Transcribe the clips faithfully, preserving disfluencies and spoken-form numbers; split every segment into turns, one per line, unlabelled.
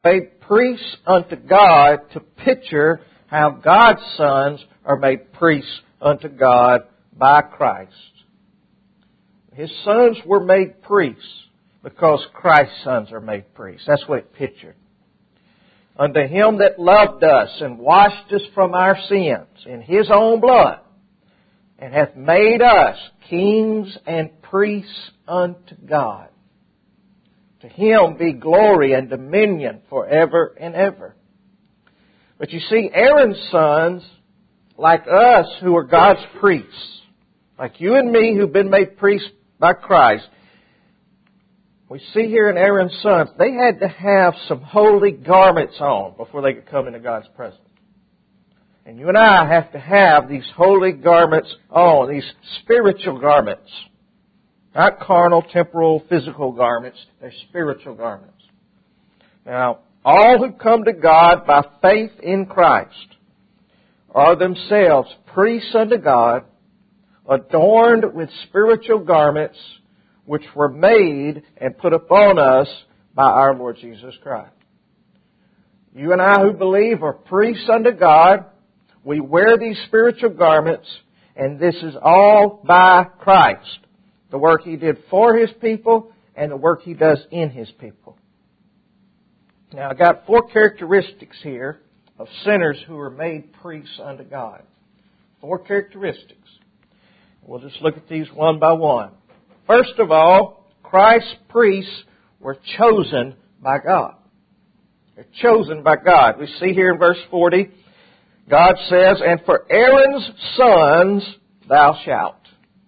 made priests unto God to picture how God's sons are made priests unto God by Christ. His sons were made priests because Christ's sons are made priests. That's what it pictured. Unto Him that loved us and washed us from our sins in His own blood, and hath made us kings and priests unto God. To Him be glory and dominion forever and ever. But you see, Aaron's sons, like us who are God's priests, like you and me who've been made priests by Christ, we see here in Aaron's sons, they had to have some holy garments on before they could come into God's presence. And you and I have to have these holy garments on, these spiritual garments. Not carnal, temporal, physical garments. They're spiritual garments. Now, all who come to God by faith in Christ are themselves priests unto God, adorned with spiritual garments which were made and put upon us by our Lord Jesus Christ. You and I who believe are priests unto God. We wear these spiritual garments, and this is all by Christ. The work He did for His people and the work He does in His people. Now, I've got four characteristics here of sinners who are made priests unto God. Four characteristics. We'll just look at these one by one. First of all, Christ's priests were chosen by God. They're chosen by God. We see here in verse forty, God says, "And for Aaron's sons thou shalt."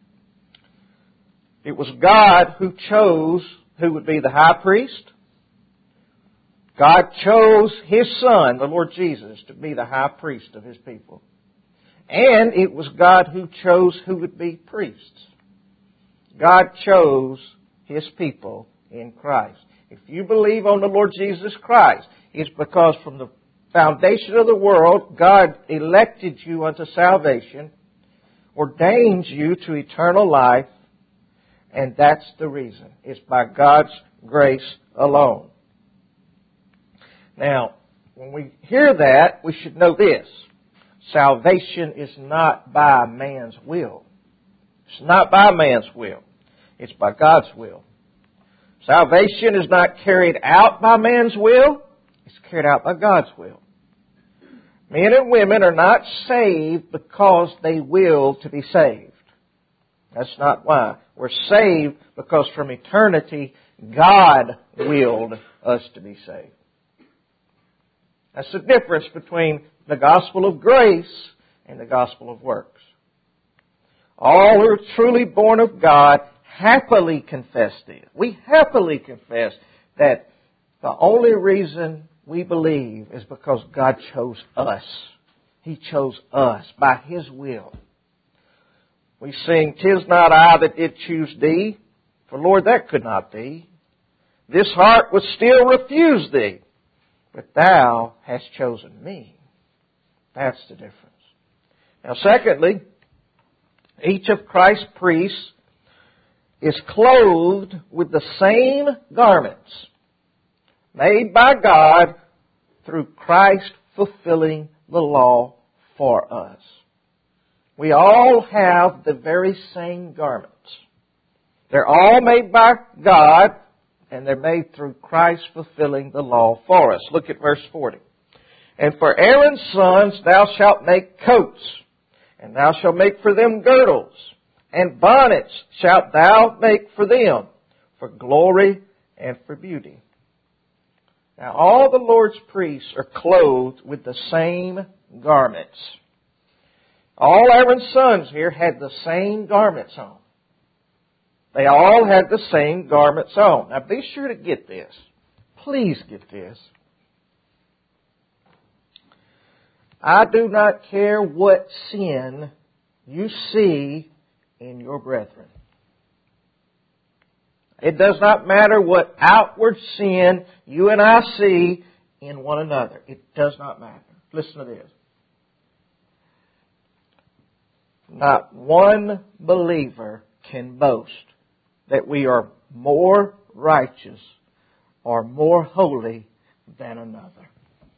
It was God who chose who would be the high priest. God chose His Son, the Lord Jesus, to be the high priest of His people. And it was God who chose who would be priests. God chose His people in Christ. If you believe on the Lord Jesus Christ, it's because from the foundation of the world, God elected you unto salvation, ordained you to eternal life, and that's the reason. It's by God's grace alone. Now, when we hear that, we should know this. Salvation is not by man's will. It's not by man's will. It's by God's will. Salvation is not carried out by man's will. It's carried out by God's will. Men and women are not saved because they will to be saved. That's not why. We're saved because from eternity, God willed us to be saved. That's the difference between the gospel of grace and the gospel of works. All who are truly born of God happily confess this. We happily confess that the only reason we believe is because God chose us. He chose us by His will. We sing, "'Tis not I that did choose thee, for Lord, that could not be. This heart would still refuse thee, but thou hast chosen me." That's the difference. Now, secondly, each of Christ's priests is clothed with the same garments made by God through Christ fulfilling the law for us. We all have the very same garments. They're all made by God, and they're made through Christ fulfilling the law for us. Look at verse forty. "And for Aaron's sons thou shalt make coats, and thou shalt make for them girdles, and bonnets shalt thou make for them, for glory and for beauty." Now all the Lord's priests are clothed with the same garments. All Aaron's sons here had the same garments on. They all had the same garments on. Now be sure to get this. Please get this. I do not care what sin you see in your brethren. It does not matter what outward sin you and I see in one another. It does not matter. Listen to this. Not one believer can boast that we are more righteous or more holy than another.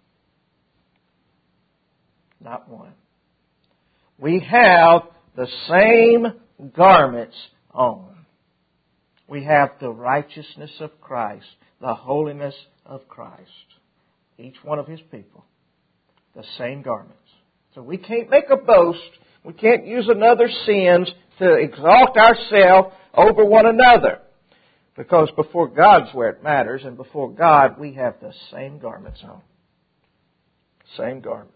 Not one. We have the same garments on. We have the righteousness of Christ, the holiness of Christ. Each one of His people. The same garments. So we can't make a boast. We can't use another's sins to exalt ourselves over one another. Because before God's where it matters, and before God we have the same garments on. Same garments.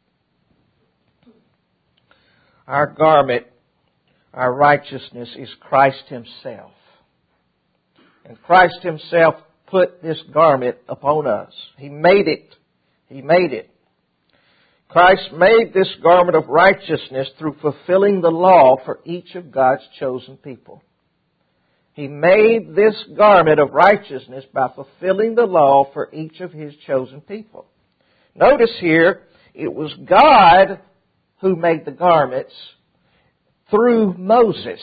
Our garment, our righteousness is Christ Himself. And Christ Himself put this garment upon us. He made it. He made it. Christ made this garment of righteousness through fulfilling the law for each of God's chosen people. He made this garment of righteousness by fulfilling the law for each of His chosen people. Notice here, it was God who made the garments through Moses.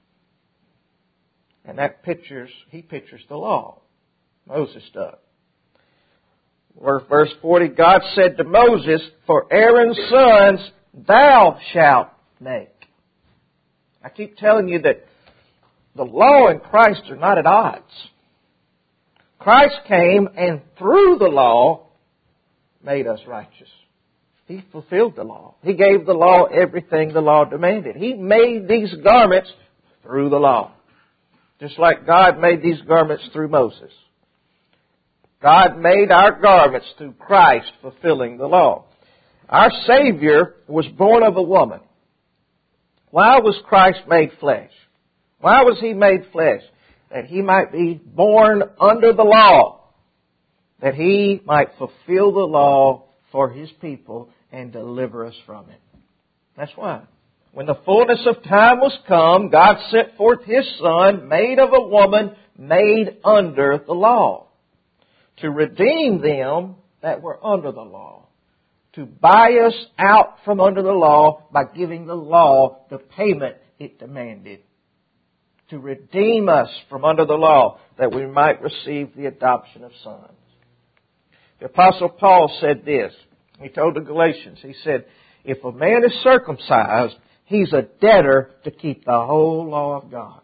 And that pictures, he pictures the law. Moses does. Verse forty, God said to Moses, "For Aaron's sons thou shalt make." I keep telling you that the law and Christ are not at odds. Christ came and through the law made us righteous. He fulfilled the law. He gave the law everything the law demanded. He made these garments through the law. Just like God made these garments through Moses. God made our garments through Christ fulfilling the law. Our Savior was born of a woman. Why was Christ made flesh? Why was He made flesh? That He might be born under the law. That He might fulfill the law for His people and deliver us from it. That's why. When the fullness of time was come, God sent forth His Son, made of a woman, made under the law, to redeem them that were under the law, to buy us out from under the law by giving the law the payment it demanded, to redeem us from under the law that we might receive the adoption of sons. The Apostle Paul said this. He told the Galatians, he said, "If a man is circumcised, he's a debtor to keep the whole law of God."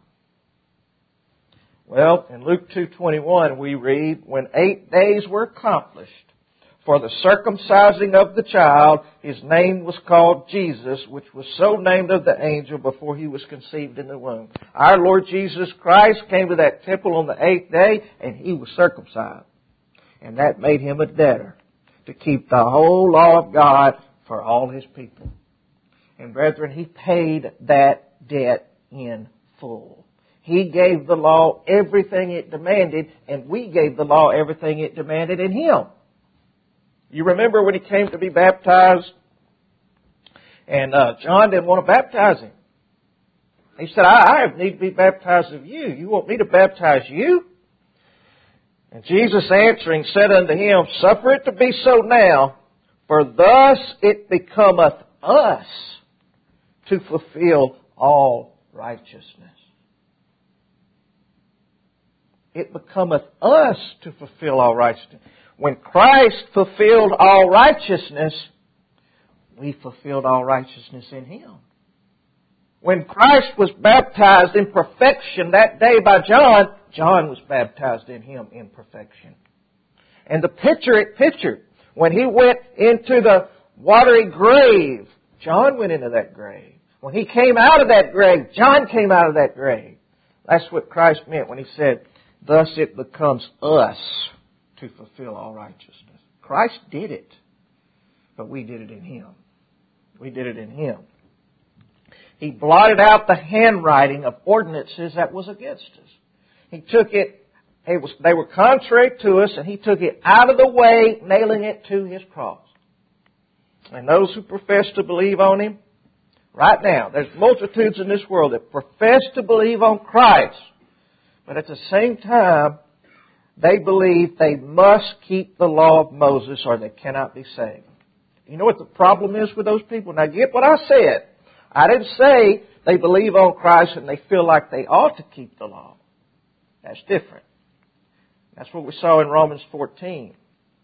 Well, in Luke two twenty-one we read, "When eight days were accomplished for the circumcising of the child, his name was called Jesus, which was so named of the angel before he was conceived in the womb." Our Lord Jesus Christ came to that temple on the eighth day, and He was circumcised. And that made Him a debtor to keep the whole law of God for all His people. And brethren, He paid that debt in full. He gave the law everything it demanded, and we gave the law everything it demanded in Him. You remember when He came to be baptized, and uh, John didn't want to baptize Him. He said, I, I need to be baptized of you. You want me to baptize you? And Jesus answering said unto him, "Suffer it to be so now, for thus it becometh us to fulfill all righteousness." It becometh us to fulfill all righteousness. When Christ fulfilled all righteousness, we fulfilled all righteousness in Him. When Christ was baptized in perfection that day by John, John was baptized in Him in perfection. And the picture it pictured, when he went into the watery grave, John went into that grave. When he came out of that grave, John came out of that grave. That's what Christ meant when He said, "Thus it becomes us to fulfill all righteousness." Christ did it, but we did it in Him. We did it in Him. He blotted out the handwriting of ordinances that was against us. He took it, it was, they were contrary to us, and He took it out of the way, nailing it to His cross. And those who profess to believe on Him, right now, there's multitudes in this world that profess to believe on Christ, but at the same time, they believe they must keep the law of Moses or they cannot be saved. You know what the problem is with those people? Now get what I said. I didn't say they believe on Christ and they feel like they ought to keep the law. That's different. That's what we saw in Romans fourteen.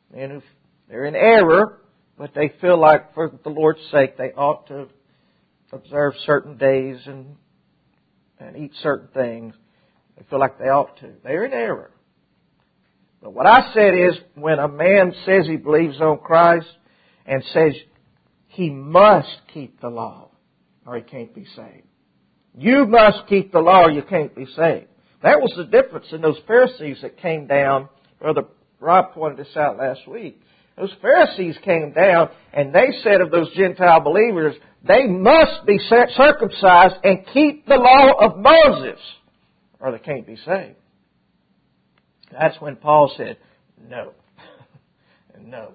And if they're in error, but they feel like for the Lord's sake they ought to observe certain days and and eat certain things. They feel like they ought to. They're in error. But what I said is, when a man says he believes on Christ and says he must keep the law or he can't be saved. You must keep the law or you can't be saved. That was the difference in those Pharisees that came down. Brother Rob pointed this out last week. Those Pharisees came down and they said of those Gentile believers, they must be circumcised and keep the law of Moses or they can't be saved. That's when Paul said, no. No.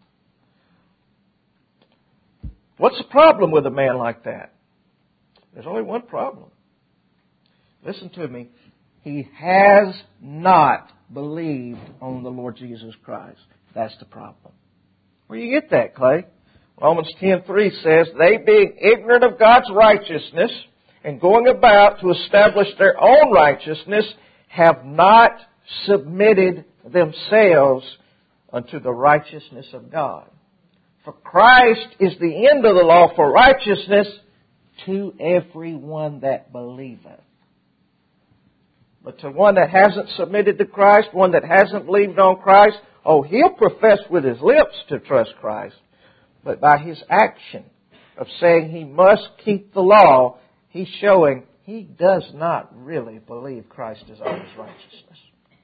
What's the problem with a man like that? There's only one problem. Listen to me. He has not believed on the Lord Jesus Christ. That's the problem. Where do you get that, Clay? Romans ten three says, they being ignorant of God's righteousness and going about to establish their own righteousness have not submitted themselves unto the righteousness of God. For Christ is the end of the law for righteousness to everyone that believeth. But to one that hasn't submitted to Christ, one that hasn't believed on Christ, oh, he'll profess with his lips to trust Christ. But by his action of saying he must keep the law, he's showing he does not really believe Christ is all his righteousness.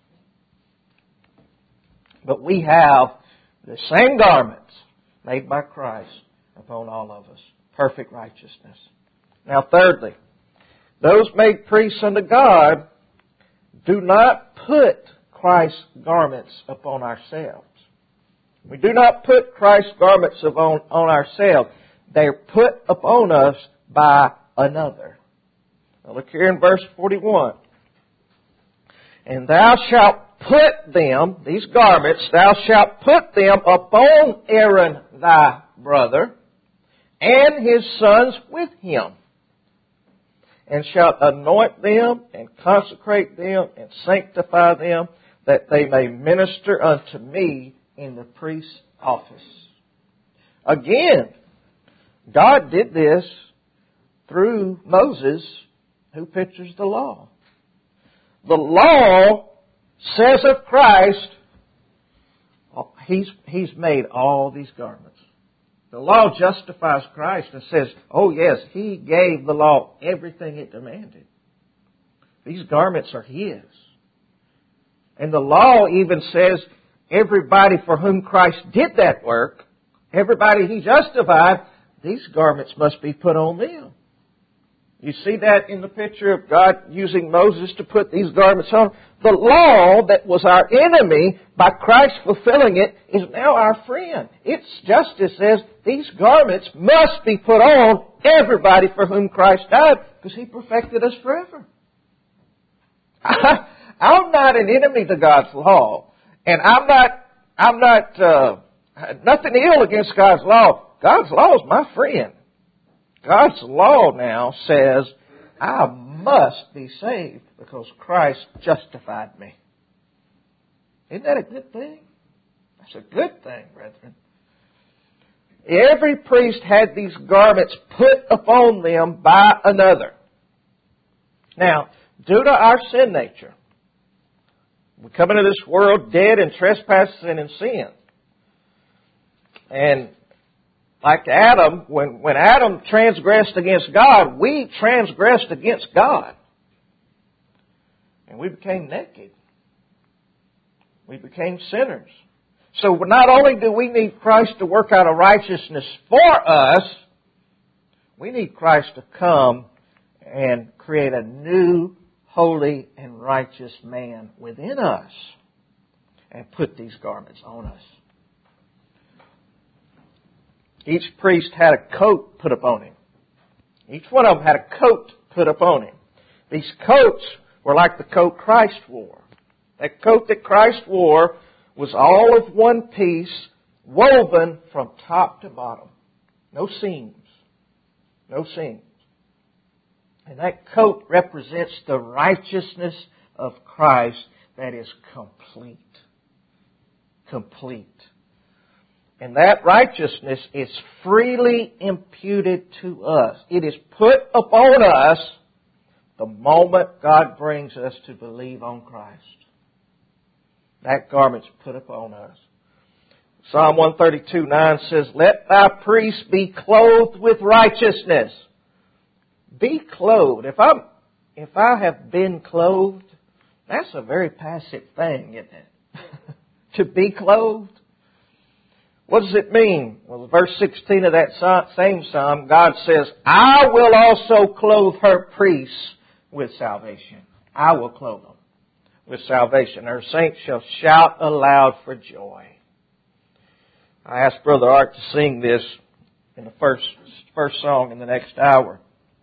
But we have the same garments made by Christ upon all of us. Perfect righteousness. Now thirdly, those made priests unto God do not put Christ's garments upon ourselves. We do not put Christ's garments upon on ourselves. They are put upon us by another. Now look here in verse forty-one. And thou shalt put them, these garments, thou shalt put them upon Aaron thy brother, and his sons with him, and shalt anoint them, and consecrate them, and sanctify them, that they may minister unto me in the priest's office. Again, God did this through Moses, who pictures the law. The law says of Christ, He's, he's made all these garments. The law justifies Christ and says, oh yes, He gave the law everything it demanded. These garments are His. And the law even says everybody for whom Christ did that work, everybody He justified, these garments must be put on them. You see that in the picture of God using Moses to put these garments on. The law that was our enemy, by Christ fulfilling it, is now our friend. Its justice says these garments must be put on everybody for whom Christ died, because He perfected us forever. I, I'm not an enemy to God's law, and I'm not, I'm not, uh, nothing ill against God's law. God's law is my friend. God's law now says, I must be saved because Christ justified me. Isn't that a good thing? That's a good thing, brethren. Every priest had these garments put upon them by another. Now, due to our sin nature, we come into this world dead in trespasses and in sin. And like Adam, when, when Adam transgressed against God, we transgressed against God. And we became naked. We became sinners. So not only do we need Christ to work out a righteousness for us, we need Christ to come and create a new, holy, and righteous man within us and put these garments on us. Each priest had a coat put upon him. Each one of them had a coat put upon him. These coats were like the coat Christ wore. That coat that Christ wore was all of one piece, woven from top to bottom. No seams. No seams. And that coat represents the righteousness of Christ that is complete. Complete. And that righteousness is freely imputed to us. It is put upon us the moment God brings us to believe on Christ. That garment's put upon us. Psalm one thirty-two nine says, "Let thy priests be clothed with righteousness." Be clothed. If I'm, if I have been clothed, that's a very passive thing, isn't it? To be clothed. What does it mean? Well, verse sixteen of that same psalm, God says, "I will also clothe her priests with salvation." I will clothe them with salvation. Her saints shall shout aloud for joy. I asked Brother Art to sing this in the first, first song in the next hour.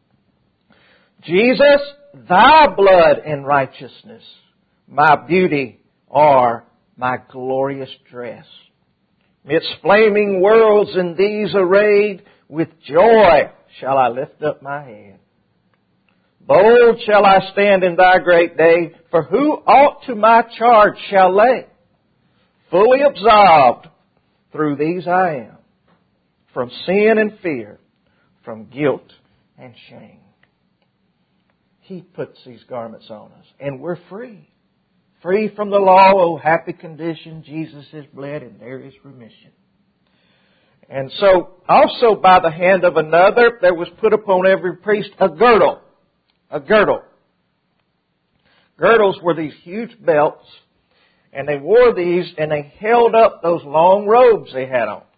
Jesus, thy blood and righteousness, my beauty are my glorious dress. Midst flaming worlds in these arrayed, with joy shall I lift up my head. Bold shall I stand in thy great day, for who aught to my charge shall lay? Fully absolved through these I am, from sin and fear, from guilt and shame. He puts these garments on us, and we're free. Free from the law, oh happy condition, Jesus has bled and there is remission. And so, also by the hand of another, there was put upon every priest a girdle. A girdle. Girdles were these huge belts, and they wore these and they held up those long robes they had on.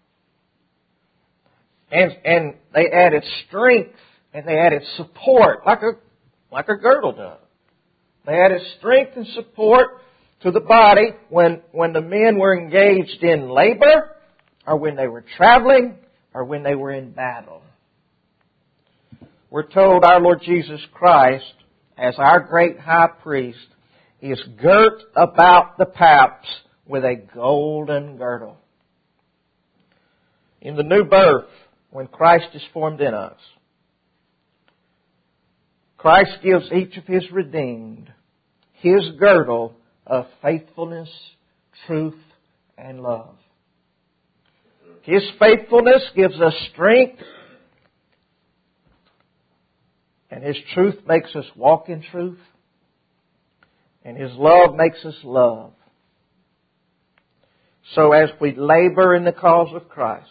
And, and they added strength and they added support, like a, like a girdle does. They added strength and support to the body when, when the men were engaged in labor, or when they were traveling, or when they were in battle. We're told our Lord Jesus Christ, as our great high priest, is girt about the paps with a golden girdle. In the new birth, when Christ is formed in us, Christ gives each of His redeemed His girdle of faithfulness, truth, and love. His faithfulness gives us strength, and His truth makes us walk in truth, and His love makes us love. So as we labor in the cause of Christ,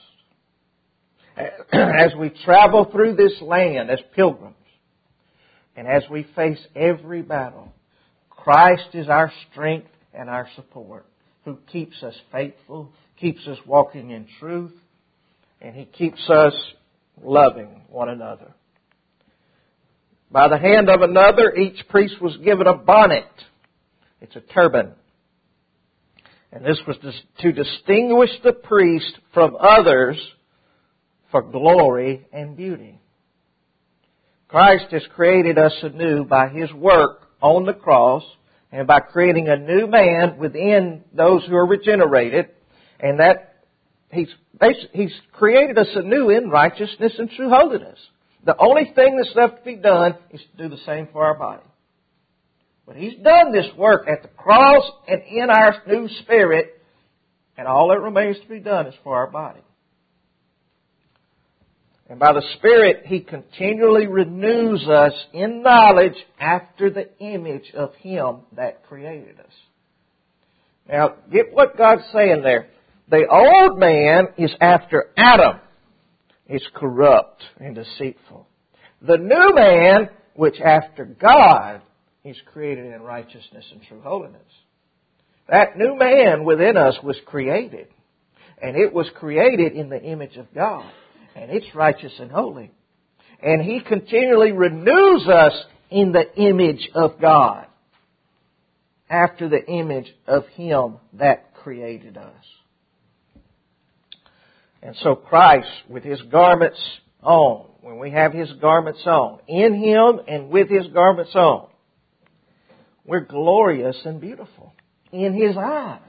as we travel through this land as pilgrims, and as we face every battle, Christ is our strength and our support, who keeps us faithful, keeps us walking in truth, and He keeps us loving one another. By the hand of another, each priest was given a bonnet. It's a turban. And this was to distinguish the priest from others for glory and beauty. Christ has created us anew by His work on the cross and by creating a new man within those who are regenerated. And that He's, He's created us anew in righteousness and true holiness. The only thing that's left to be done is to do the same for our body. But He's done this work at the cross and in our new spirit, and all that remains to be done is for our body. And by the Spirit, He continually renews us in knowledge after the image of Him that created us. Now, get what God's saying there. The old man is after Adam. Is corrupt and deceitful. The new man, which after God, is created in righteousness and true holiness. That new man within us was created. And it was created in the image of God. And it's righteous and holy. And He continually renews us in the image of God, after the image of Him that created us. And so Christ, with His garments on, when we have His garments on, in Him and with His garments on, we're glorious and beautiful in His eyes.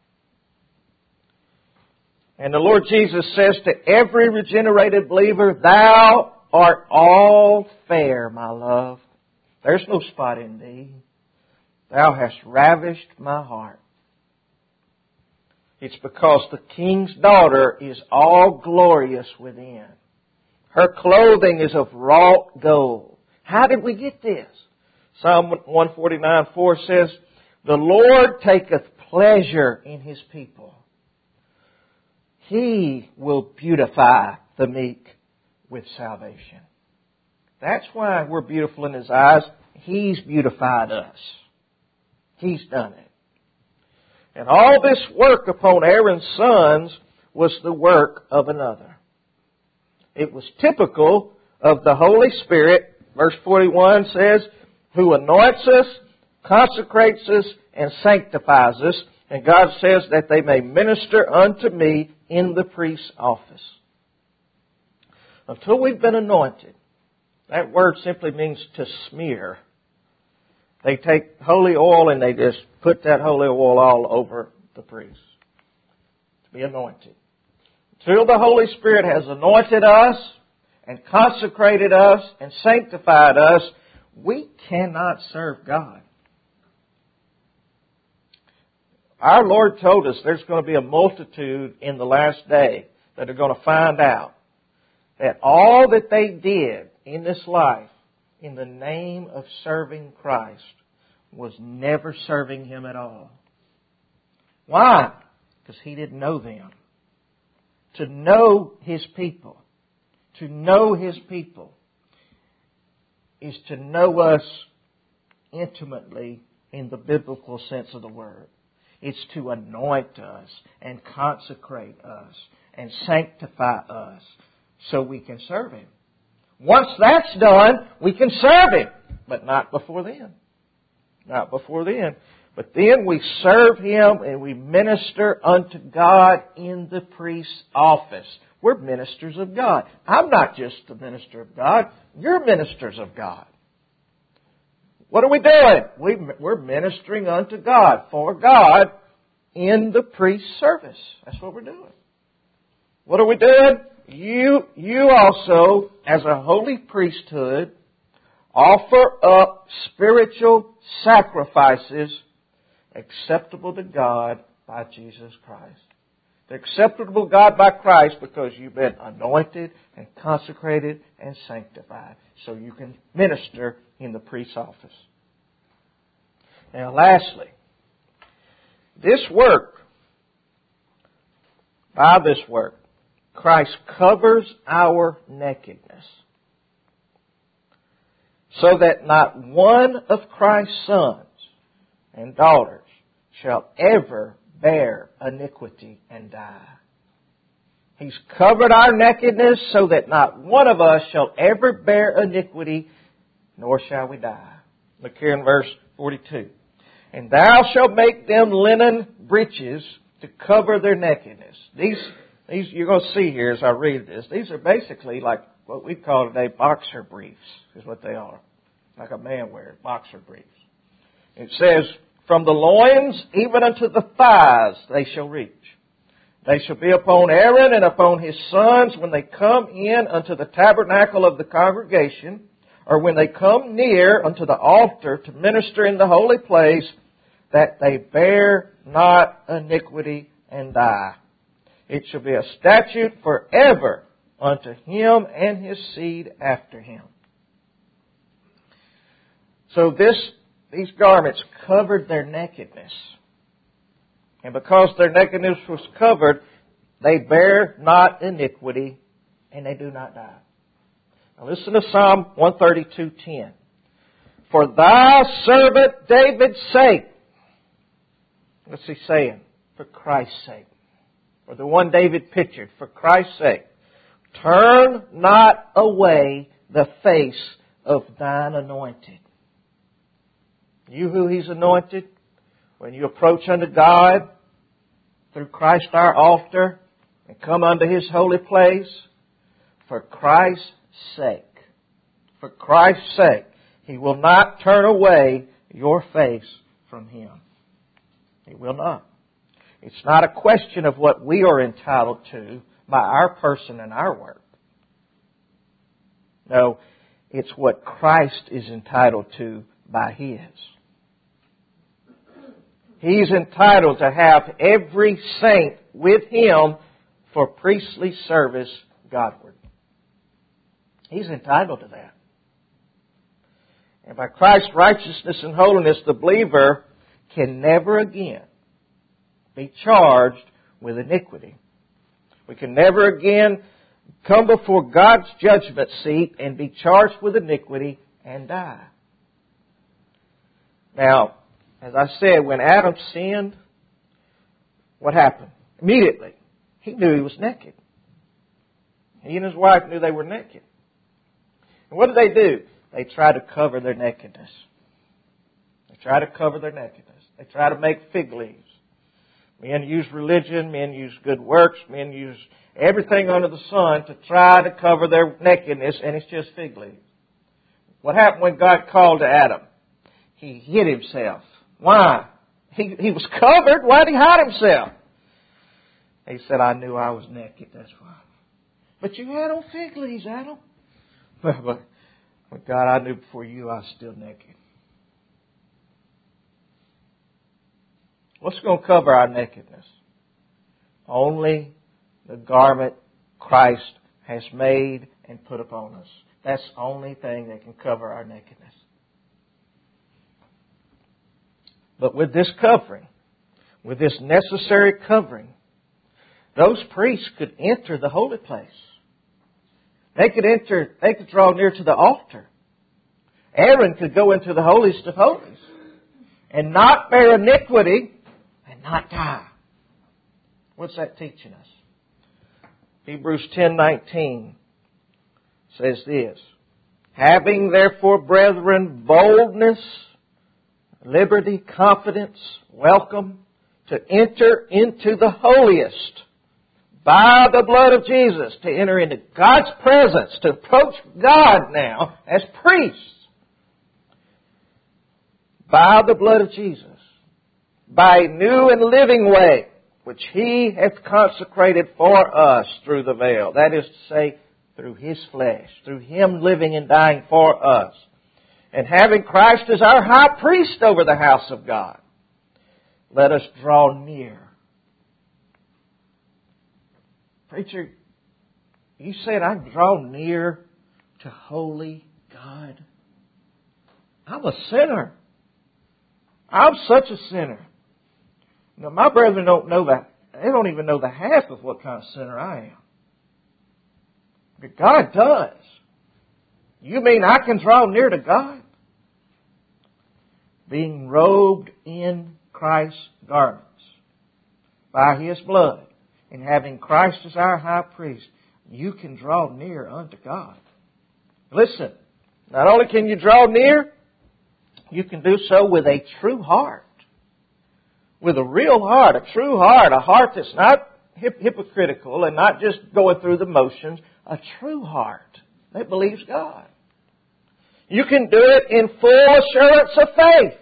And the Lord Jesus says to every regenerated believer, "Thou art all fair, my love. There's no spot in thee. Thou hast ravished my heart." It's because the king's daughter is all glorious within. Her clothing is of wrought gold. How did we get this? Psalm one forty-nine four says, "The Lord taketh pleasure in His people. He will beautify the meek with salvation." That's why we're beautiful in His eyes. He's beautified us. He's done it. And all this work upon Aaron's sons was the work of another. It was typical of the Holy Spirit. Verse forty-one says, "Who anoints us, consecrates us, and sanctifies us." And God says that they may minister unto me in the priest's office. Until we've been anointed, that word simply means to smear. They take holy oil and they just put that holy oil all over the priest to be anointed. Until the Holy Spirit has anointed us and consecrated us and sanctified us, we cannot serve God. Our Lord told us there's going to be a multitude in the last day that are going to find out that all that they did in this life in the name of serving Christ was never serving Him at all. Why? Because He didn't know them. To know His people, to know His people, is to know us intimately in the biblical sense of the word. It's to anoint us and consecrate us and sanctify us so we can serve Him. Once that's done, we can serve Him, but not before then. Not before then. But then we serve Him and we minister unto God in the priest's office. We're ministers of God. I'm not just a minister of God. You're ministers of God. What are we doing? We, we're ministering unto God, for God, in the priest's service. That's what we're doing. What are we doing? You, you also, as a holy priesthood, offer up spiritual sacrifices acceptable to God by Jesus Christ. They're acceptable to God by Christ because you've been anointed and consecrated and sanctified. So you can minister in the priest's office. Now lastly, this work, by this work, Christ covers our nakedness so that not one of Christ's sons and daughters shall ever bear iniquity and die. He's covered our nakedness so that not one of us shall ever bear iniquity, nor shall we die. Look here in verse forty-two. "And thou shalt make them linen breeches to cover their nakedness." These, these you're going to see here as I read this. These are basically like what we call today boxer briefs, is what they are. Like a man wears, boxer briefs. It says, "From the loins even unto the thighs they shall reach. They shall be upon Aaron and upon his sons when they come in unto the tabernacle of the congregation, or when they come near unto the altar to minister in the holy place, that they bear not iniquity and die. It shall be a statute forever unto him and his seed after him." So this, these garments covered their nakedness. And because their nakedness was covered, they bear not iniquity and they do not die. Now listen to Psalm one thirty-two ten. "For thy servant David's sake." What's he saying? For Christ's sake. For the one David pictured. For Christ's sake. "Turn not away the face of thine anointed." You who He's anointed, when you approach unto God through Christ our altar and come unto His holy place, for Christ's sake, for Christ's sake, He will not turn away your face from Him. He will not. It's not a question of what we are entitled to by our person and our work. No, it's what Christ is entitled to by His. He's entitled to have every saint with Him for priestly service Godward. He's entitled to that. And by Christ's righteousness and holiness, the believer can never again be charged with iniquity. We can never again come before God's judgment seat and be charged with iniquity and die. Now, as I said, when Adam sinned, what happened? Immediately, he knew he was naked. He and his wife knew they were naked. And what did they do? They tried to cover their nakedness. They tried to cover their nakedness. They tried to make fig leaves. Men use religion, men use good works, men use everything under the sun to try to cover their nakedness, and it's just fig leaves. What happened when God called to Adam? He hid himself. Why? He, he was covered. Why did he hide himself? He said, I knew I was naked, that's why. But you had on fig leaves, Adam. But, but, but God, I knew before you I was still naked. What's going to cover our nakedness? Only the garment Christ has made and put upon us. That's the only thing that can cover our nakedness. But with this covering, with this necessary covering, those priests could enter the holy place. They could enter, they could draw near to the altar. Aaron could go into the holiest of holies and not bear iniquity and not die. What's that teaching us? Hebrews ten nineteen says this, having therefore, brethren, boldness, liberty, confidence, welcome to enter into the holiest by the blood of Jesus, to enter into God's presence, to approach God now as priests by the blood of Jesus, by a new and living way, which He hath consecrated for us through the veil. That is to say, through His flesh, through Him living and dying for us. And having Christ as our high priest over the house of God, let us draw near. Preacher, you said I draw near to holy God. I'm a sinner. I'm such a sinner. Now, my brethren don't know that. They don't even know the half of what kind of sinner I am. But God does. You mean I can draw near to God? Being robed in Christ's garments by His blood and having Christ as our high priest, you can draw near unto God. Listen, not only can you draw near, you can do so with a true heart. With a real heart, a true heart, a heart that's not hip- hypocritical and not just going through the motions, a true heart that believes God. You can do it in full assurance of faith.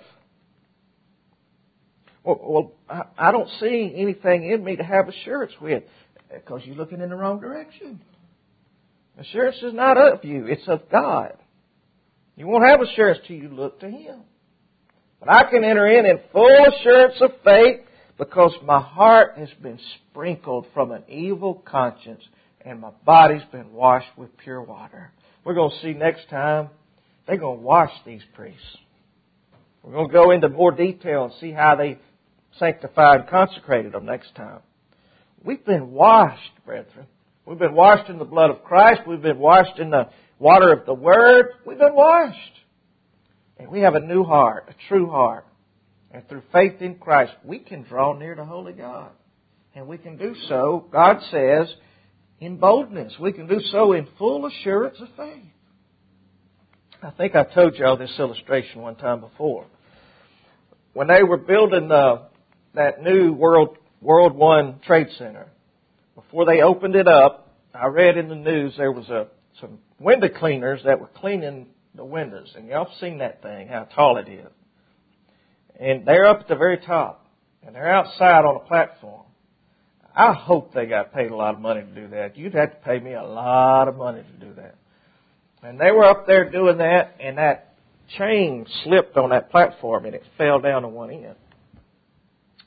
Well, well, I don't see anything in me to have assurance with, because you're looking in the wrong direction. Assurance is not of you, it's of God. You won't have assurance till you look to Him. But I can enter in in full assurance of faith because my heart has been sprinkled from an evil conscience and my body's been washed with pure water. We're going to see next time, they're going to wash these priests. We're going to go into more detail and see how they sanctified and consecrated them next time. We've been washed, brethren. We've been washed in the blood of Christ. We've been washed in the water of the Word. We've been washed. And we have a new heart, a true heart. And through faith in Christ, we can draw near to holy God. And we can do so, God says, in boldness. We can do so in full assurance of faith. I think I told you all this illustration one time before. When they were building the, that new World World One Trade Center, before they opened it up, I read in the news there was a some window cleaners that were cleaning the windows. And y'all seen that thing, how tall it is. And they're up at the very top. And they're outside on a platform. I hope they got paid a lot of money to do that. You'd have to pay me a lot of money to do that. And they were up there doing that, and that chain slipped on that platform, and it fell down to one end.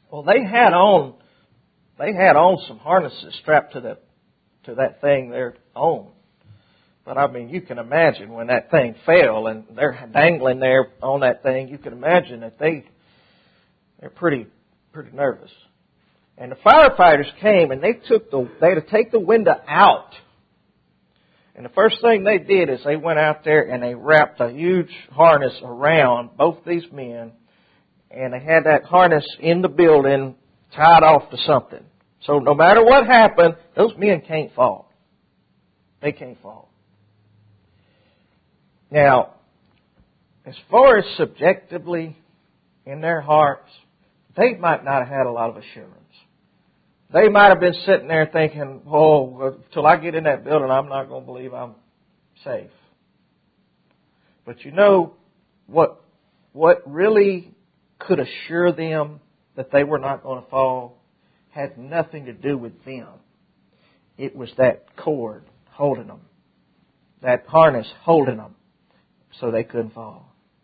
Well, they had on, they had on some harnesses strapped to the, to that thing they're on. But I mean, you can imagine when that thing fell and they're dangling there on that thing, you can imagine that they, they're pretty, pretty nervous. And the firefighters came and they took the, they had to take the window out. And the first thing they did is they went out there and they wrapped a huge harness around both these men. And they had that harness in the building tied off to something. So no matter what happened, those men can't fall. They can't fall. Now, as far as subjectively in their hearts, they might not have had a lot of assurance. They might have been sitting there thinking, oh, till I get in that building, I'm not going to believe I'm safe. But you know, what, what really could assure them that they were not going to fall had nothing to do with them. It was that cord holding them, that harness holding them so they couldn't fall.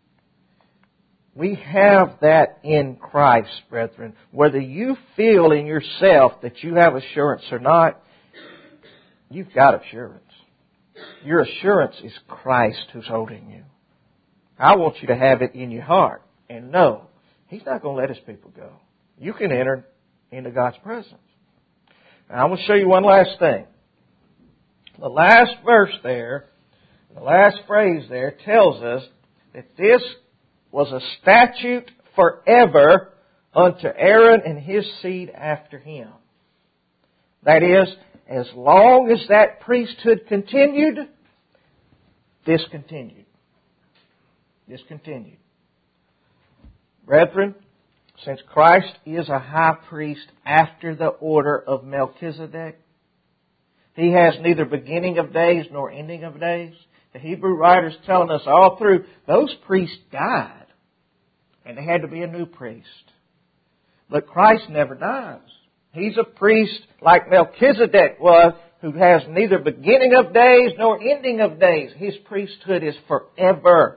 We have that in Christ, brethren. Whether you feel in yourself that you have assurance or not, you've got assurance. Your assurance is Christ who's holding you. I want you to have it in your heart and know He's not going to let His people go. You can enter into God's presence. Now, I want to show you one last thing. The last verse there, the last phrase there tells us that this was a statute forever unto Aaron and his seed after him. That is, as long as that priesthood continued, this continued. This continued. Brethren, since Christ is a high priest after the order of Melchizedek, He has neither beginning of days nor ending of days. The Hebrew writer's telling us all through, those priests died. And there had to be a new priest. But Christ never dies. He's a priest like Melchizedek was, who has neither beginning of days nor ending of days. His priesthood is forever.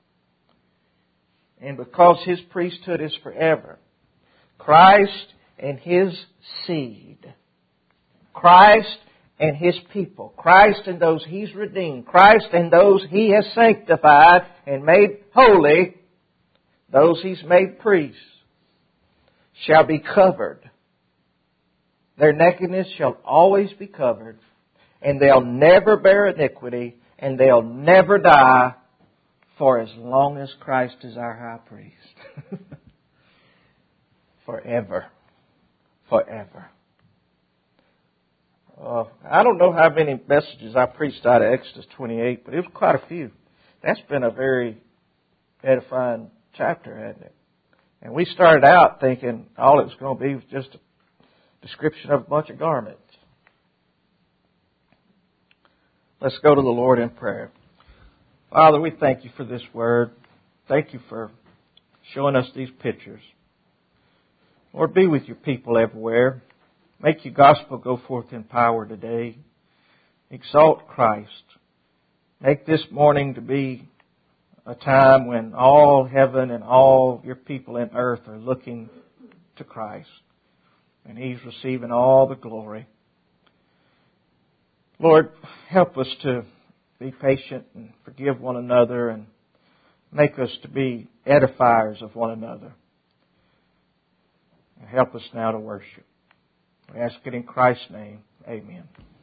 And because His priesthood is forever, Christ and His seed, Christ and His people, Christ and those He's redeemed, Christ and those He has sanctified and made holy, those He's made priests, shall be covered. Their nakedness shall always be covered, and they'll never bear iniquity, and they'll never die for as long as Christ is our high priest. Forever. Forever. Uh, I don't know how many messages I preached out of Exodus twenty-eight, but it was quite a few. That's been a very edifying chapter, hasn't it? And we started out thinking all it was going to be was just a description of a bunch of garments. Let's go to the Lord in prayer. Father, we thank You for this word. Thank You for showing us these pictures. Lord, be with Your people everywhere. Make Your gospel go forth in power today. Exalt Christ. Make this morning to be a time when all heaven and all Your people in earth are looking to Christ. And He's receiving all the glory. Lord, help us to be patient and forgive one another and make us to be edifiers of one another. And help us now to worship. We ask it in Christ's name. Amen.